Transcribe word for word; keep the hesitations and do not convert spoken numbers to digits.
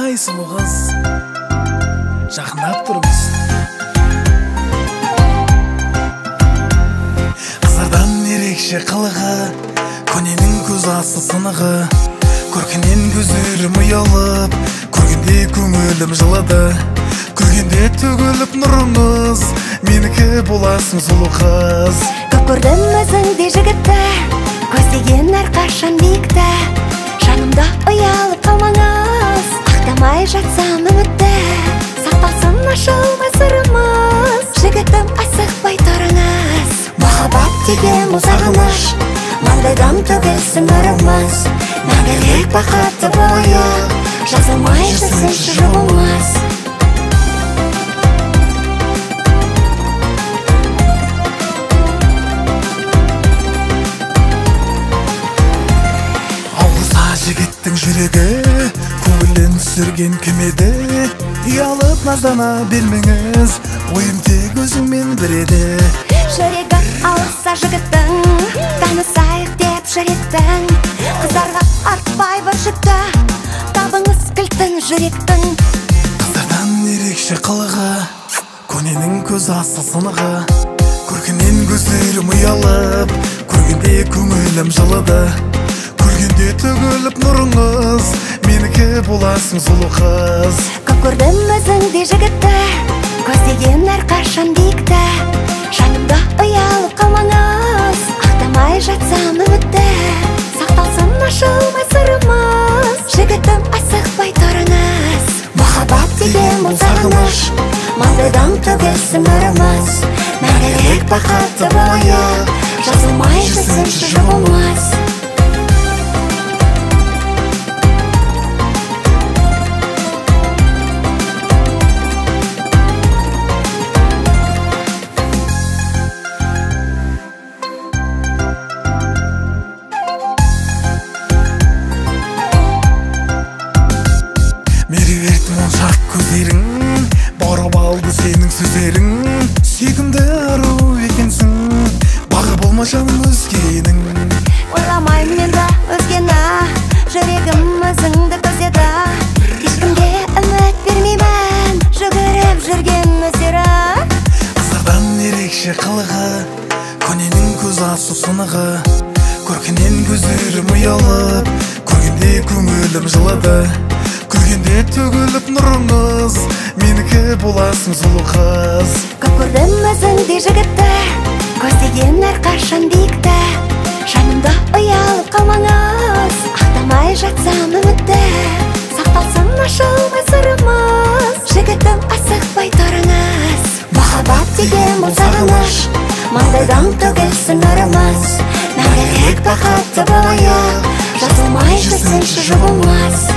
Ай сұлу қыз, жақындап тұрмыз. Қыздардан ерекше қылығы, көненің көз асы сынығы. Көргеннен көздерім ұялып, көргенде көңілім жылады. Көргенде төгіліп нұрыңыз, менікі боласың сұлу қыз. Көп көрдім өзіңдей жігітті, көздеген әрқашан биікті. Жанымда ұялып қалмаңыз, ақтамай жатсам үмітті. Сақталсын ашылмай сырымыз, жігітім асықпай тұрыңыз. Махаббат деген бұл сағыныш, маңдайдан төгілсін нұрымыз. Мәңгілік бақытты болайық, жазылмай жүрсінші жолымыз. Жігіттің жүрегі көңілін түсірген кемеді. Ұялып наздана бермеңіз, ойым тек өзіңмен бір еді. Жүрегі алыса жігіттің, танысайық деп жүректің. Қыздарға артпай бір жүкті, табыңыз кілтін жүректің. Қыздардан ерекше қылығы, көненің көз асы сынығы. Көргеннен көздерім ұялып, көргенде көңілім жылыды. Көргенде төгіліп нұрыңыз, менікі боласың сұлу қыз. Көп көрдім өзіңдей жігітті, көздеген әрқашан биікті. Жанымда ұялып қалмаңыз, ақтамай жатсам үмітті. Сақталсын ашылмай сырымыз, жігітім асықпай тұрыңыз. Махаббат деген бұл сағыныш, маңдайдан төгілсін нұрымыз. Мәңгілік бақытты болайық, жазылмай жүрсінші жолымыз. Меруерт моншақ көздерің, барып алды сенің сөздерің. Сүйкімді ару екенсің, бағы болма жаным өзгенің. Ойламаймын енді өзгені, жүрегім өзіңді көздеді. Ешкімге үміт бермеймін, жүгіріп жүрген өздері. Қыздардан ерекше қылығы, көненің көз асы сынығы. Көргеннен көздерім ұялып, көргенде көңілім жылады. Көргенде төгіліп нұрыңыз, менікі боласың сұлу қыз. Көп көрдім өзіңдей жігітті, көздеген әрқашан биікті. Жанымда ұялып қалмаңыз, ақтамай жатсам үмітті. Сақталсын ашылмай сырымыз, жігітім асықпай тұрыңыз. Махаббат деген бұл сағыныш, маңдайдан төгілсін нұрымыз. Мәңгілік бақытты болайық, жазылмай жүрсінші жолымыз.